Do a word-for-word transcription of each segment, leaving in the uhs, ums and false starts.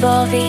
باقی.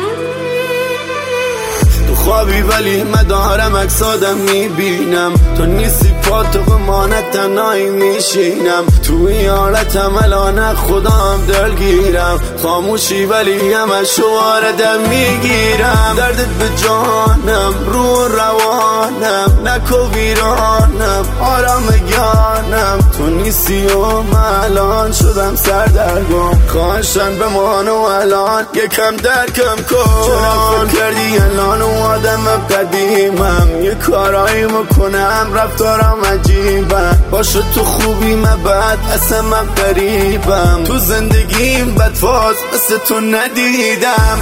تو خوابی ولی مدارم اکسادم میبینم، تو نیستی پا تو قمانت تنهایی میشینم، تو این حالتم الان خودم دلگیرم، خاموشی ولی همش واردم میگیرم، دردت به جانم رو روانم، نکو ویرانم آرام گانم، تو نیستی و من الان شدم سردرگم، خواهشن بمان و الان یکم درکم کن، چرا فکر کردی الان و آدم قدیمم، یه کارایی میکنم رفتارم عجیبم، باشه تو خوبی من بد اصلا من غریبم، تو زندگیم بدفاز مثل تو ندیدم.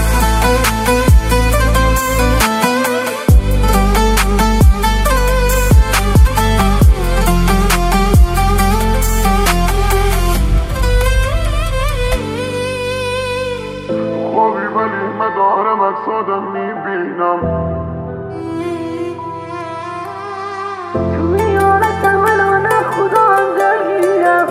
خوابی ولی من دارم اکسادم میبینم، توی یادتم الان خودم درگیرم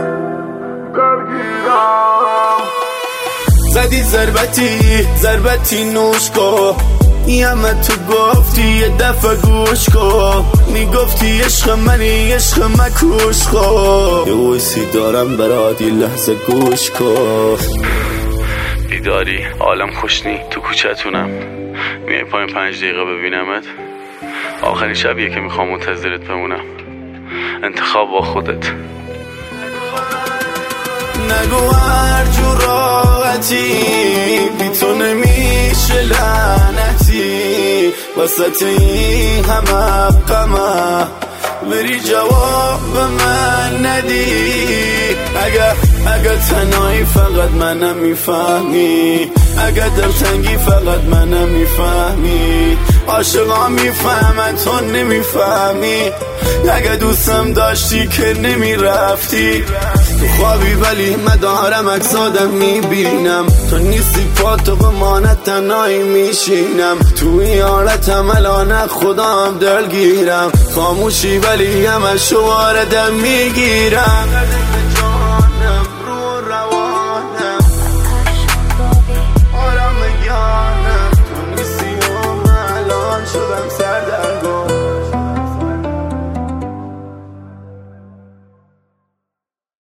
درگیرم. زدی ضربتی ضربتی نوش کن، یمه تو گفتی یه دفعه گوش کن، میگفتی عشق منی عشق مکوش کن، یه ویسی دارم برات یه لحظه گوش کن. بیداری عالم خوشنی تو کوچتونم، میای پایین پنج دقیقه ببینمت، آخرین شبیه که میخوام منتظرت بمونم، انتخاب با خودت. نگو هر جور راحتی بی تو نمیشه لعنتی، وسط این همه غمه بری جواب به من ندی، اگه اگه تنهایی فقط منم میفهمی، اگه دلتنگی فقط منم میفهمی، عاشقا میفهمن تو نمیفهمی، اگه دوستم داشتی که نمیرفتی، تو خوابی ولی مدارم اکسادم میبینم، تو نیستی پا تو قمانت تنهایی میشینم، تو این حالتم الان خودم دلگیرم، خاموشی ولی همش واردم میگیرم.